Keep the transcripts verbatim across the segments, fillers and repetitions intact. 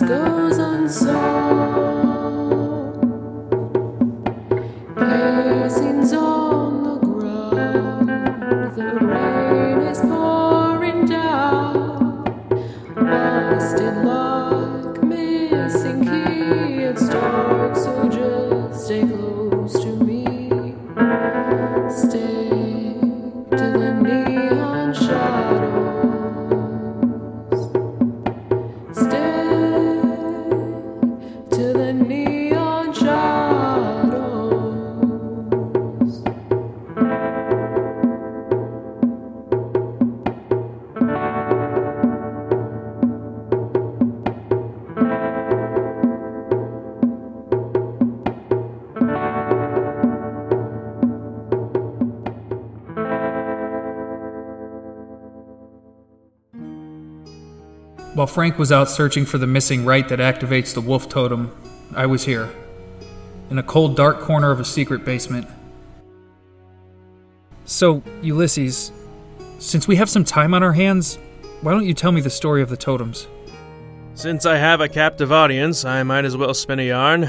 goes unsolved. Piercings on the ground, the rain is pouring down. Busted lock, missing key, it's dark, so just stay close to me. Stick to the neon shadows. Stick to the neon shadows. While Frank was out searching for the missing rite that activates the wolf totem, I was here, in a cold, dark corner of a secret basement. So, Ulysses, since we have some time on our hands, why don't you tell me the story of the totems? Since I have a captive audience, I might as well spin a yarn.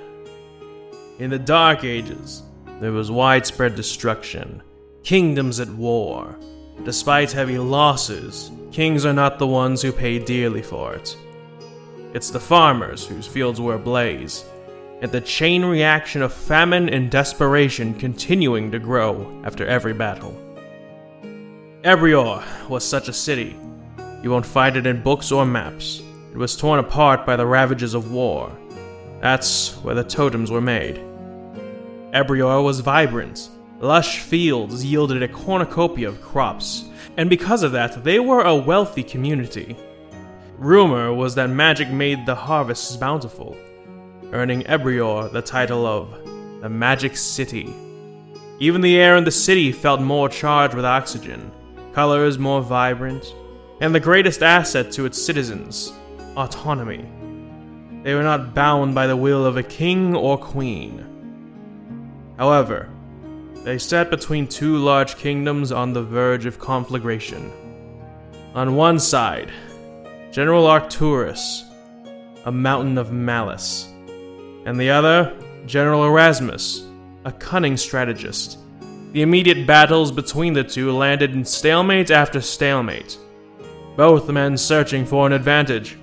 In the Dark Ages, there was widespread destruction, kingdoms at war. Despite heavy losses, kings are not the ones who pay dearly for it. It's the farmers whose fields were ablaze, and the chain reaction of famine and desperation continuing to grow after every battle. Ebrior was such a city. You won't find it in books or maps. It was torn apart by the ravages of war. That's where the totems were made. Ebrior was vibrant. Lush fields yielded a cornucopia of crops, and because of that, they were a wealthy community. Rumor was that magic made the harvests bountiful, earning Ebrior the title of the Magic City. Even the air in the city felt more charged with oxygen, colors more vibrant, and the greatest asset to its citizens, autonomy. They were not bound by the will of a king or queen. However, they sat between two large kingdoms on the verge of conflagration. On one side, General Arcturus, a mountain of malice, and the other, General Erasmus, a cunning strategist. The immediate battles between the two landed in stalemate after stalemate, both men searching for an advantage.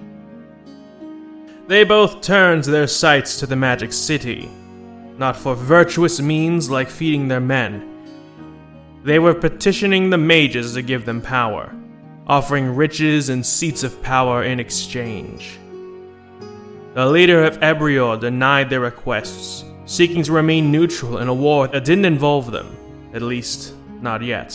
They both turned their sights to the Magic City, not for virtuous means like feeding their men. They were petitioning the mages to give them power, offering riches and seats of power in exchange. The leader of Ebrior denied their requests, seeking to remain neutral in a war that didn't involve them, at least not yet.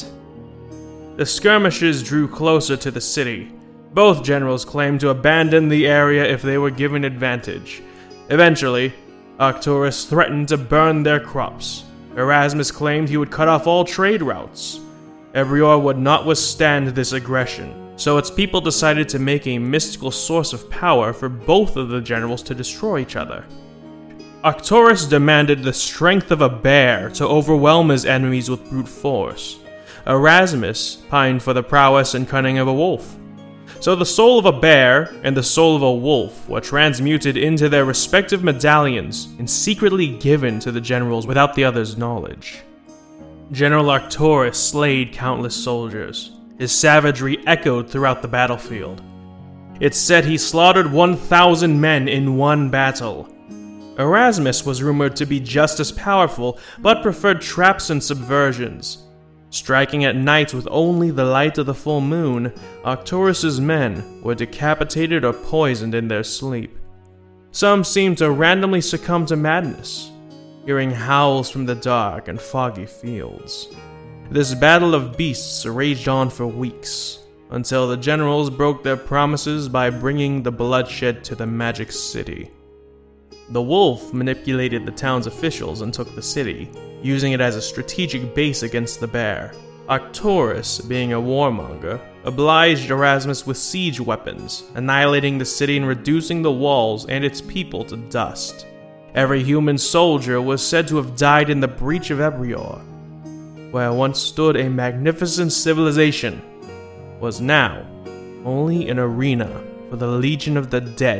The skirmishes drew closer to the city. Both generals claimed to abandon the area if they were given advantage. Eventually, Arcturus threatened to burn their crops. Erasmus claimed he would cut off all trade routes. Ebrior would not withstand this aggression, so its people decided to make a mystical source of power for both of the generals to destroy each other. Arcturus demanded the strength of a bear to overwhelm his enemies with brute force. Erasmus pined for the prowess and cunning of a wolf. So the soul of a bear and the soul of a wolf were transmuted into their respective medallions and secretly given to the generals without the others' knowledge. General Arcturus slayed countless soldiers. His savagery echoed throughout the battlefield. It's said he slaughtered one thousand men in one battle. Erasmus was rumored to be just as powerful, but preferred traps and subversions. Striking at night with only the light of the full moon, Arcturus's men were decapitated or poisoned in their sleep. Some seemed to randomly succumb to madness, hearing howls from the dark and foggy fields. This battle of beasts raged on for weeks, until the generals broke their promises by bringing the bloodshed to the Magic City. The wolf manipulated the town's officials and took the city, using it as a strategic base against the bear. Arcturus, being a warmonger, obliged Erasmus with siege weapons, annihilating the city and reducing the walls and its people to dust. Every human soldier was said to have died in the breach of Ebrior, where once stood a magnificent civilization, was now only an arena for the Legion of the Dead to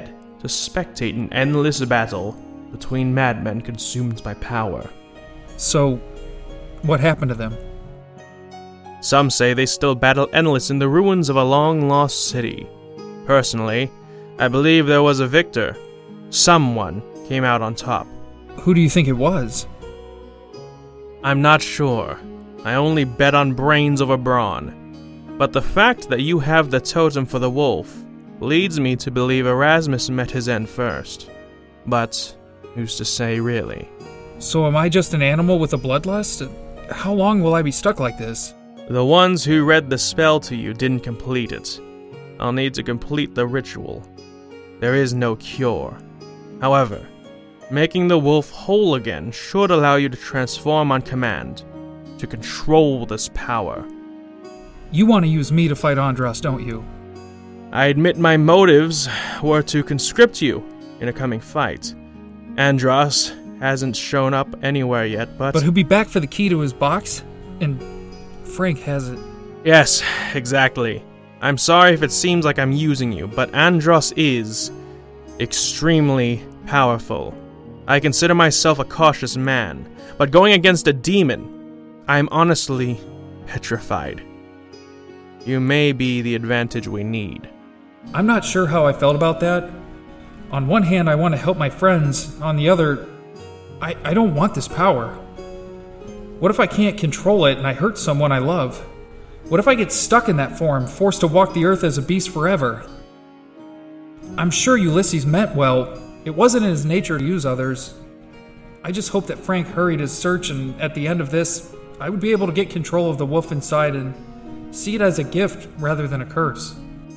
to spectate an endless battle between madmen consumed by power. So, what happened to them? Some say they still battle endless in the ruins of a long-lost city. Personally, I believe there was a victor. Someone came out on top. Who do you think it was? I'm not sure. I only bet on brains over brawn. But the fact that you have the totem for the wolf leads me to believe Erasmus met his end first. But who's to say, really? So am I just an animal with a bloodlust? How long will I be stuck like this? The ones who read the spell to you didn't complete it. I'll need to complete the ritual. There is no cure. However, making the wolf whole again should allow you to transform on command, to control this power. You want to use me to fight Andros, don't you? I admit my motives were to conscript you in a coming fight. Andros hasn't shown up anywhere yet, but... But he'll be back for the key to his box? And Frank has it. Yes, exactly. I'm sorry if it seems like I'm using you, but Andros is extremely powerful. I consider myself a cautious man, but going against a demon, I'm honestly petrified. You may be the advantage we need. I'm not sure how I felt about that. On one hand, I want to help my friends. On the other, I, I don't want this power. What if I can't control it and I hurt someone I love? What if I get stuck in that form, forced to walk the earth as a beast forever? I'm sure Ulysses meant well. It wasn't in his nature to use others. I just hope that Frank hurried his search, and at the end of this, I would be able to get control of the wolf inside and see it as a gift rather than a curse.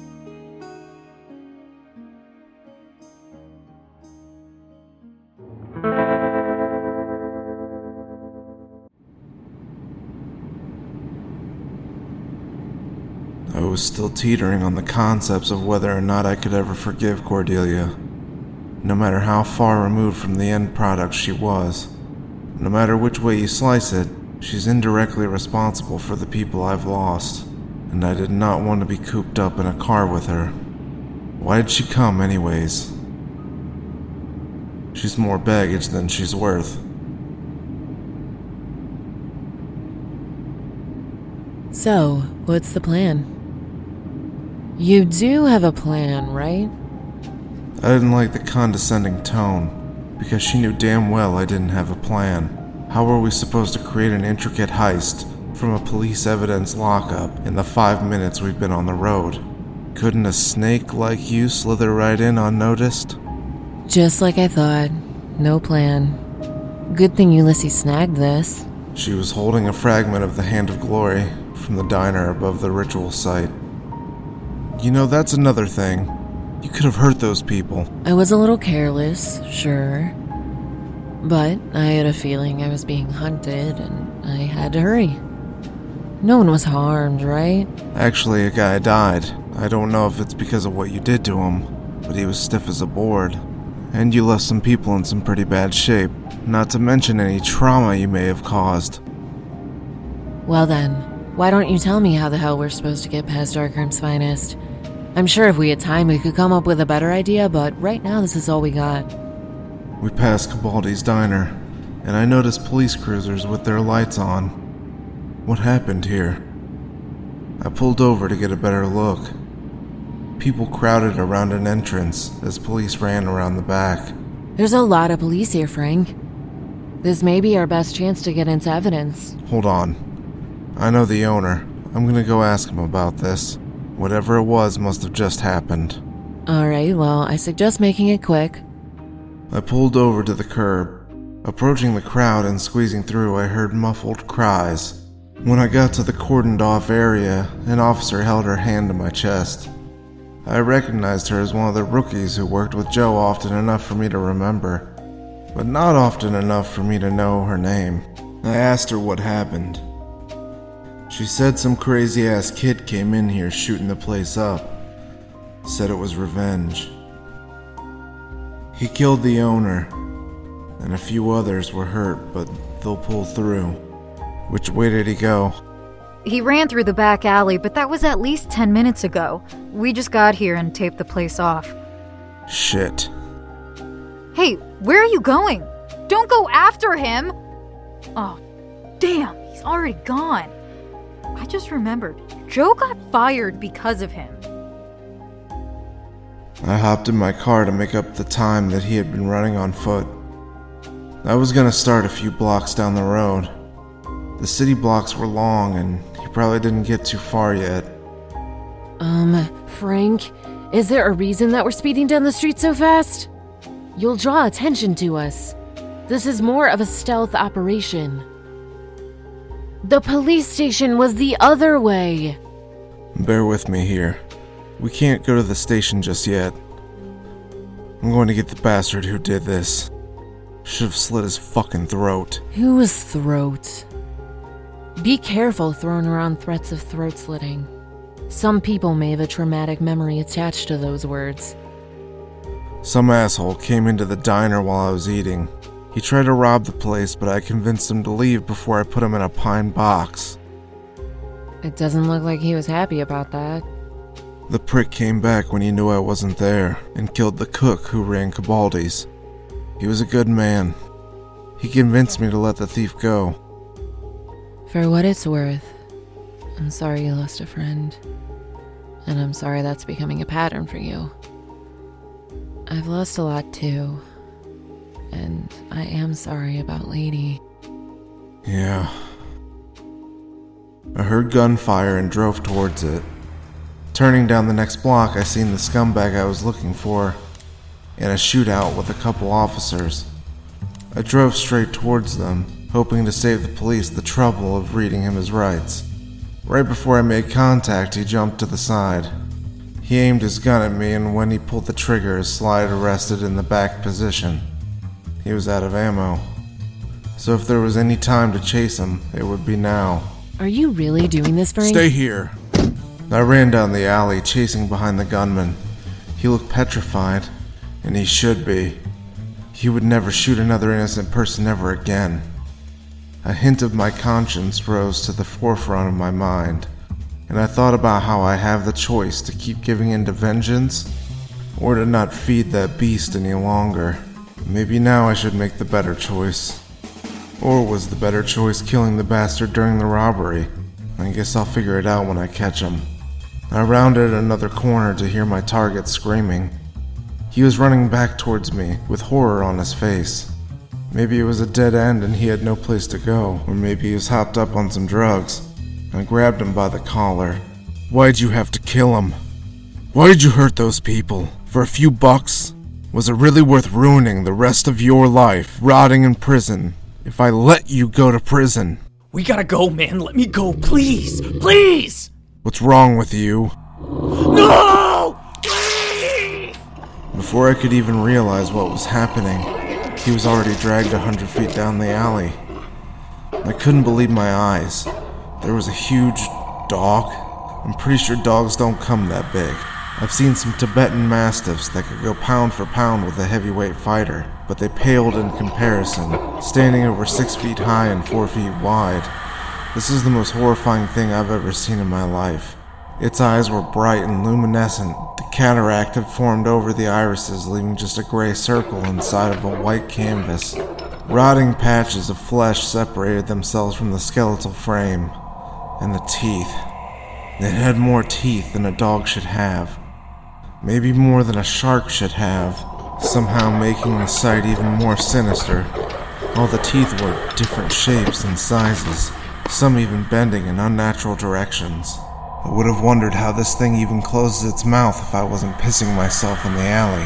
I was still teetering on the concepts of whether or not I could ever forgive Cordelia. No matter how far removed from the end product she was, no matter which way you slice it, she's indirectly responsible for the people I've lost, and I did not want to be cooped up in a car with her. Why did she come anyways? She's more baggage than she's worth. So, what's the plan? You do have a plan, right? I didn't like the condescending tone, because she knew damn well I didn't have a plan. How were we supposed to create an intricate heist from a police evidence lockup in the five minutes we've been on the road? Couldn't a snake like you slither right in unnoticed? Just like I thought. No plan. Good thing Ulysses snagged this. She was holding a fragment of the Hand of Glory from the diner above the ritual site. You know, that's another thing. You could have hurt those people. I was a little careless, sure. But I had a feeling I was being hunted, and I had to hurry. No one was harmed, right? Actually, a guy died. I don't know if it's because of what you did to him, but he was stiff as a board. And you left some people in some pretty bad shape, not to mention any trauma you may have caused. Well then, why don't you tell me how the hell we're supposed to get past Darkharm's finest? I'm sure if we had time we could come up with a better idea, but right now this is all we got. We passed Cabaldi's diner, and I noticed police cruisers with their lights on. What happened here? I pulled over to get a better look. People crowded around an entrance as police ran around the back. There's a lot of police here, Frank. This may be our best chance to get into evidence. Hold on. I know the owner. I'm gonna go ask him about this. Whatever it was must have just happened. Alright, well, I suggest making it quick. I pulled over to the curb. Approaching the crowd and squeezing through, I heard muffled cries. When I got to the cordoned off area, an officer held her hand to my chest. I recognized her as one of the rookies who worked with Joe often enough for me to remember, but not often enough for me to know her name. I asked her what happened. She said some crazy-ass kid came in here shooting the place up. Said it was revenge. He killed the owner, and a few others were hurt, but they'll pull through. Which way did he go? He ran through the back alley, but that was at least ten minutes ago. We just got here and taped the place off. Shit. Hey, where are you going? Don't go after him! Oh, damn, he's already gone. I just remembered, Joe got fired because of him. I hopped in my car to make up the time that he had been running on foot. I was gonna start a few blocks down the road. The city blocks were long and he probably didn't get too far yet. Um, Frank, is there a reason that we're speeding down the street so fast? You'll draw attention to us. This is more of a stealth operation. The police station was the other way. Bear with me here. We can't go to the station just yet. I'm going to get the bastard who did this. Should have slit his fucking throat. Whose throat? Be careful throwing around threats of throat slitting. Some people may have a traumatic memory attached to those words. Some asshole came into the diner while I was eating. He tried to rob the place, but I convinced him to leave before I put him in a pine box. It doesn't look like he was happy about that. The prick came back when he knew I wasn't there and killed the cook who ran Cabaldi's. He was a good man. He convinced me to let the thief go. For what it's worth, I'm sorry you lost a friend. And I'm sorry that's becoming a pattern for you. I've lost a lot too. And I am sorry about Lady. Yeah. I heard gunfire and drove towards it. Turning down the next block, I seen the scumbag I was looking for in a shootout with a couple officers. I drove straight towards them, hoping to save the police the trouble of reading him his rights. Right before I made contact, he jumped to the side. He aimed his gun at me, and when he pulled the trigger, his slide rested in the back position. He was out of ammo. So if there was any time to chase him, it would be now. Are you really doing this, Frank? Stay here. I ran down the alley, chasing behind the gunman. He looked petrified, and he should be. He would never shoot another innocent person ever again. A hint of my conscience rose to the forefront of my mind, and I thought about how I have the choice to keep giving in to vengeance, or to not feed that beast any longer. Maybe now I should make the better choice. Or was the better choice killing the bastard during the robbery? I guess I'll figure it out when I catch him. I rounded another corner to hear my target screaming. He was running back towards me, with horror on his face. Maybe it was a dead end and he had no place to go, or maybe he was hopped up on some drugs. I grabbed him by the collar. Why'd you have to kill him? Why did you hurt those people? For a few bucks? Was it really worth ruining the rest of your life, rotting in prison, if I let you go to prison? We gotta go, man. Let me go, please. Please! What's wrong with you? No! Please! Before I could even realize what was happening, he was already dragged a hundred feet down the alley. I couldn't believe my eyes. There was a huge dog. I'm pretty sure dogs don't come that big. I've seen some Tibetan Mastiffs that could go pound for pound with a heavyweight fighter, but they paled in comparison, standing over six feet high and four feet wide. This is the most horrifying thing I've ever seen in my life. Its eyes were bright and luminescent. The cataract had formed over the irises, leaving just a gray circle inside of a white canvas. Rotting patches of flesh separated themselves from the skeletal frame. And the teeth. It had more teeth than a dog should have. Maybe more than a shark should have, somehow making the sight even more sinister. All the teeth were different shapes and sizes, some even bending in unnatural directions. I would have wondered how this thing even closes its mouth if I wasn't pissing myself in the alley.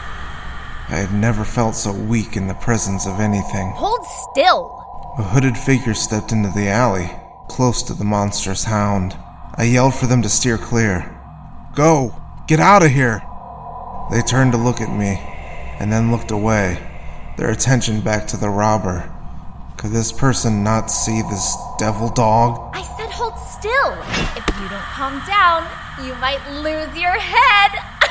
I had never felt so weak in the presence of anything. Hold still! A hooded figure stepped into the alley, close to the monstrous hound. I yelled for them to steer clear. Go! Get out of here! They turned to look at me, and then looked away, their attention back to the robber. Could this person not see this devil dog? I said hold still! If you don't calm down, you might lose your head!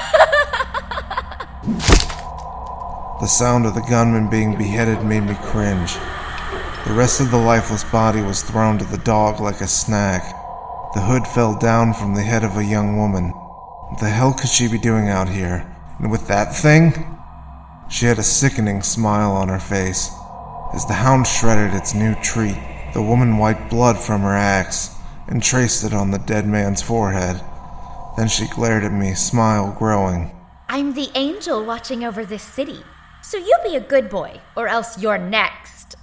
The sound of the gunman being beheaded made me cringe. The rest of the lifeless body was thrown to the dog like a snack. The hood fell down from the head of a young woman. What the hell could she be doing out here? And with that thing? She had a sickening smile on her face. As the hound shredded its new treat, the woman wiped blood from her axe and traced it on the dead man's forehead. Then she glared at me, smile growing. I'm the angel watching over this city, so you be a good boy, or else you're next.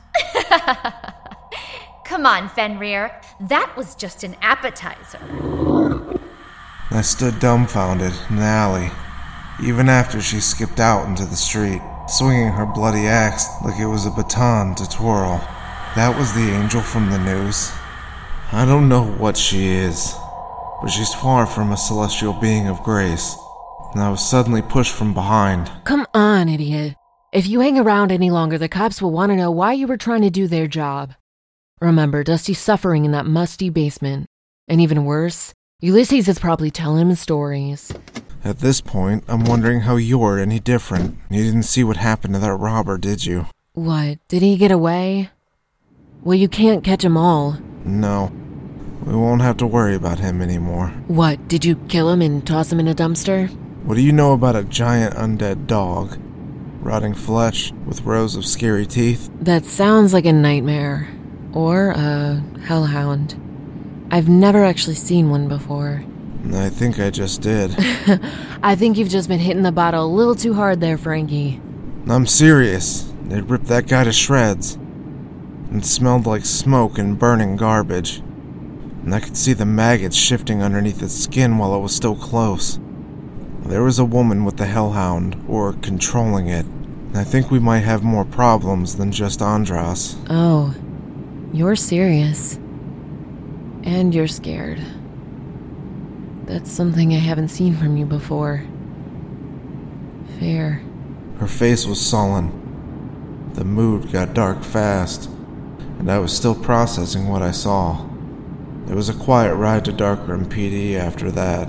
Come on, Fenrir. That was just an appetizer. I stood dumbfounded in the alley, even after she skipped out into the street, swinging her bloody axe like it was a baton to twirl. That was the angel from the news. I don't know what she is, but she's far from a celestial being of grace, and I was suddenly pushed from behind. Come on, idiot. If you hang around any longer, the cops will want to know why you were trying to do their job. Remember, Dusty's suffering in that musty basement. And even worse, Ulysses is probably telling him stories. At this point, I'm wondering how you're any different. You didn't see what happened to that robber, did you? What, did he get away? Well, you can't catch them all. No. We won't have to worry about him anymore. What, did you kill him and toss him in a dumpster? What do you know about a giant undead dog? Rotting flesh with rows of scary teeth? That sounds like a nightmare. Or a hellhound. I've never actually seen one before. I think I just did. I think you've just been hitting the bottle a little too hard there, Frankie. I'm serious. They ripped that guy to shreds. It smelled like smoke and burning garbage. And I could see the maggots shifting underneath its skin while it was still close. There was a woman with the hellhound, or controlling it. And I think we might have more problems than just Andras. Oh, you're serious. And you're scared. That's something I haven't seen from you before. Fair. Her face was sullen. The mood got dark fast, and I was still processing what I saw. It was a quiet ride to Darkroom P D after that.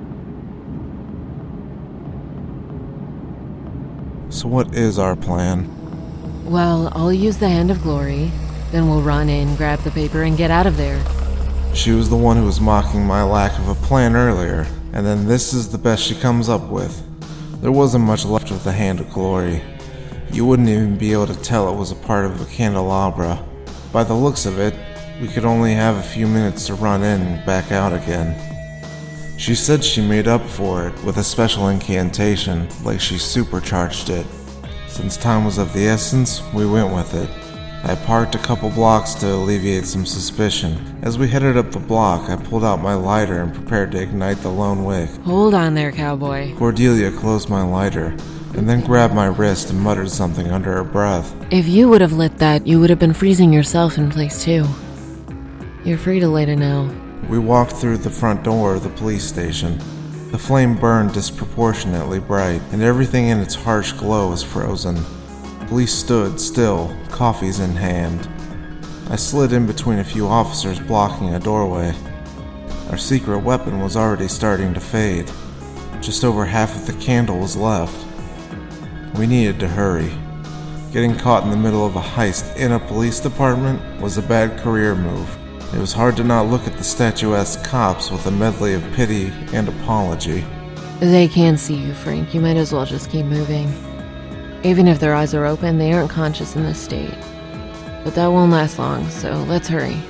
So what is our plan? Well, I'll use the Hand of Glory, then we'll run in, grab the paper, and get out of there. She was the one who was mocking my lack of a plan earlier, and then this is the best she comes up with. There wasn't much left of the Hand of Glory. You wouldn't even be able to tell it was a part of a candelabra. By the looks of it, we could only have a few minutes to run in and back out again. She said she made up for it with a special incantation, like she supercharged it. Since time was of the essence, we went with it. I parked a couple blocks to alleviate some suspicion. As we headed up the block, I pulled out my lighter and prepared to ignite the lone wick. Hold on there, cowboy. Cordelia closed my lighter, and then grabbed my wrist and muttered something under her breath. If you would have lit that, you would have been freezing yourself in place too. You're free to light it now. We walked through the front door of the police station. The flame burned disproportionately bright, and everything in its harsh glow was frozen. Police stood still, coffees in hand. I slid in between a few officers blocking a doorway. Our secret weapon was already starting to fade. Just over half of the candle was left. We needed to hurry. Getting caught in the middle of a heist in a police department was a bad career move. It was hard to not look at the statuesque cops with a medley of pity and apology. They can't see you, Frank. You might as well just keep moving. Even if their eyes are open, they aren't conscious in this state. But that won't last long, so let's hurry.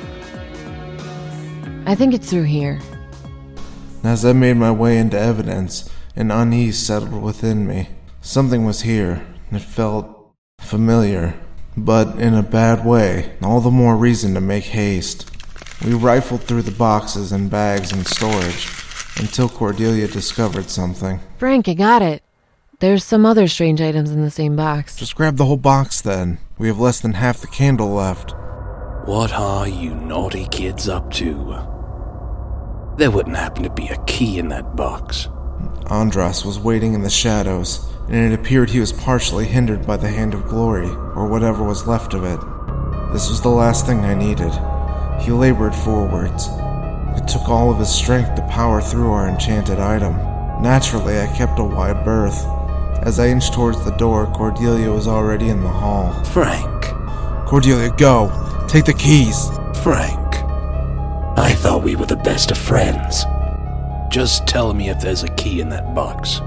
I think it's through here. As I made my way into evidence, an unease settled within me. Something was here. It felt familiar, but in a bad way. All the more reason to make haste. We rifled through the boxes and bags in storage until Cordelia discovered something. Frank, I got it. There's some other strange items in the same box. Just grab the whole box then. We have less than half the candle left. What are you naughty kids up to? There wouldn't happen to be a key in that box. Andras was waiting in the shadows, and it appeared he was partially hindered by the Hand of Glory, or whatever was left of it. This was the last thing I needed. He labored forwards. It took all of his strength to power through our enchanted item. Naturally, I kept a wide berth. As I inched towards the door, Cordelia was already in the hall. Frank. Cordelia, go! Take the keys! Frank. I thought we were the best of friends. Just tell me if there's a key in that box.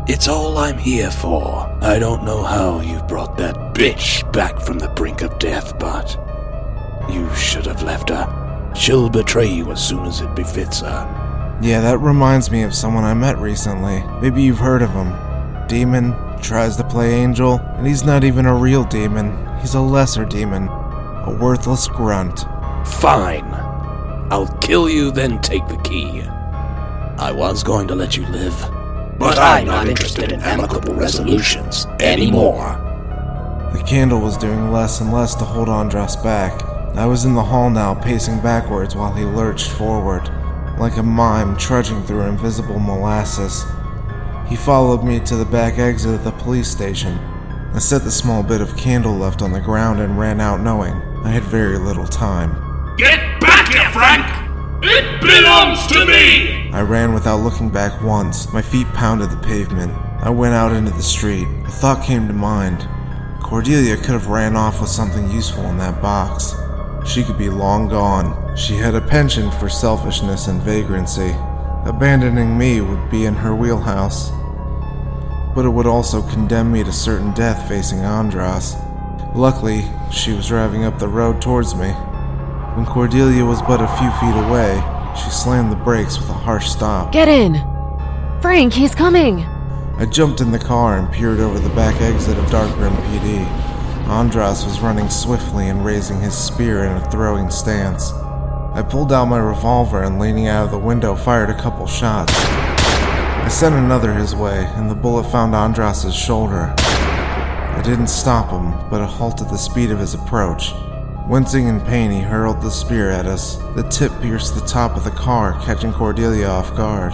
It's all I'm here for. I don't know how you brought that bitch back from the brink of death, but you should have left her. She'll betray you as soon as it befits her. Yeah, that reminds me of someone I met recently. Maybe you've heard of him. Demon, tries to play angel, and he's not even a real demon. He's a lesser demon. A worthless grunt. Fine. I'll kill you, then take the key. I was going to let you live, but I'm not interested in amicable resolutions anymore. The candle was doing less and less to hold Andras back. I was in the hall now, pacing backwards while he lurched forward, like a mime trudging through invisible molasses. He followed me to the back exit of the police station. I set the small bit of candle left on the ground and ran out knowing I had very little time. Get back here, Frank! It belongs to me! I ran without looking back once. My feet pounded the pavement. I went out into the street. A thought came to mind. Cordelia could have ran off with something useful in that box. She could be long gone. She had a penchant for selfishness and vagrancy. Abandoning me would be in her wheelhouse. But it would also condemn me to certain death facing Andras. Luckily, she was driving up the road towards me. When Cordelia was but a few feet away, she slammed the brakes with a harsh stop. Get in! Frank, he's coming! I jumped in the car and peered over the back exit of Darkrim P D. Andras was running swiftly and raising his spear in a throwing stance. I pulled out my revolver and, leaning out of the window, fired a couple shots. I sent another his way, and the bullet found Andras' shoulder. I didn't stop him, but it halted the speed of his approach. Wincing in pain, he hurled the spear at us. The tip pierced the top of the car, catching Cordelia off guard.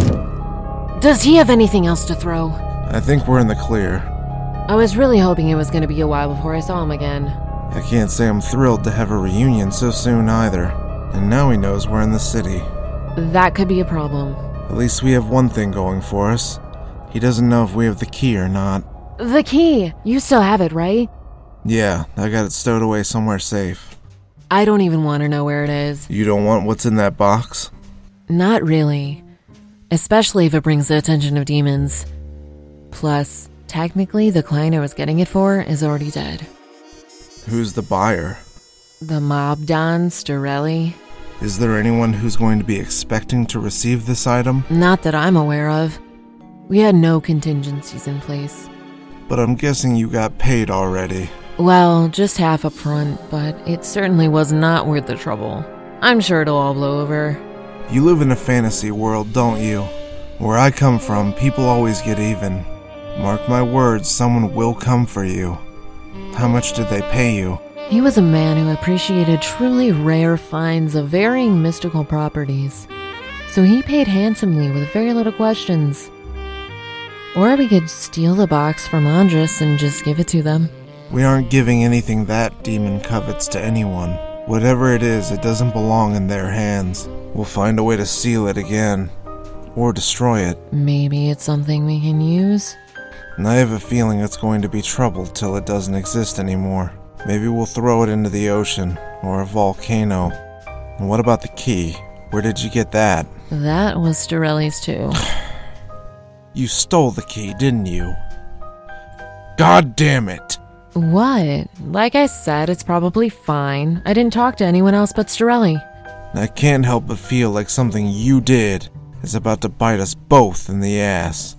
Does he have anything else to throw? I think we're in the clear. I was really hoping it was going to be a while before I saw him again. I can't say I'm thrilled to have a reunion so soon either. And now he knows we're in the city. That could be a problem. At least we have one thing going for us. He doesn't know if we have the key or not. The key! You still have it, right? Yeah, I got it stowed away somewhere safe. I don't even want to know where it is. You don't want what's in that box? Not really. Especially if it brings the attention of demons. Plus, technically, the client I was getting it for is already dead. Who's the buyer? The mob Don Storelli. Is there anyone who's going to be expecting to receive this item? Not that I'm aware of. We had no contingencies in place. But I'm guessing you got paid already. Well, just half up front, but it certainly was not worth the trouble. I'm sure it'll all blow over. You live in a fantasy world, don't you? Where I come from, people always get even. Mark my words, someone will come for you. How much did they pay you? He was a man who appreciated truly rare finds of varying mystical properties, so he paid handsomely with very little questions. Or we could steal the box from Andras and just give it to them. We aren't giving anything that demon covets to anyone. Whatever it is, it doesn't belong in their hands. We'll find a way to seal it again, or destroy it. Maybe it's something we can use? And I have a feeling it's going to be trouble till it doesn't exist anymore. Maybe we'll throw it into the ocean, or a volcano. And what about the key? Where did you get that? That was Storelli's too. You stole the key, didn't you? God damn it! What? Like I said, it's probably fine. I didn't talk to anyone else but Storelli. I can't help but feel like something you did is about to bite us both in the ass.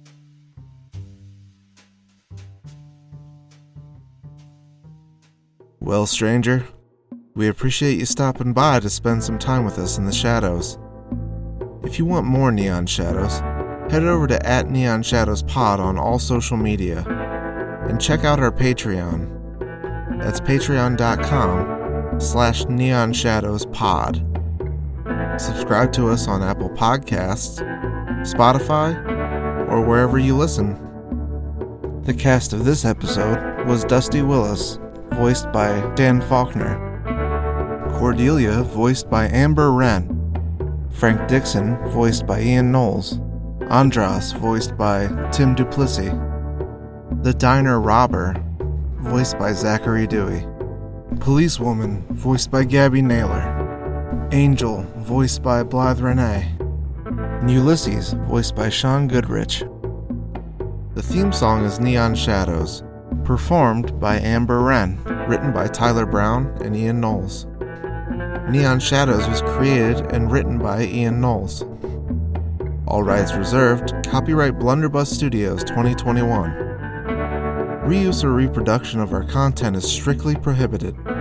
Well, stranger, we appreciate you stopping by to spend some time with us in the shadows. If you want more Neon Shadows, head over to at Neon Shadows Pod on all social media, and check out our Patreon. That's patreon.com slash Neon Shadows Pod. Subscribe to us on Apple Podcasts, Spotify, or wherever you listen. The cast of this episode was Dusty Willis, voiced by Dan Faulkner, Cordelia, voiced by Amber Wren, Frank Dixon, voiced by Ian Knowles, Andras, voiced by Tim Duplessis, The Diner Robber, voiced by Zachary Dewey, Policewoman, voiced by Gabby Naylor, Angel, voiced by Blythe Renee, and Ulysses, voiced by Sean Goodrich. The theme song is Neon Shadows, performed by Amber Wren, written by Tyler Brown and Ian Knowles. Neon Shadows was created and written by Ian Knowles. All rights reserved. Copyright Blunderbuss Studios twenty twenty-one. Reuse or reproduction of our content is strictly prohibited.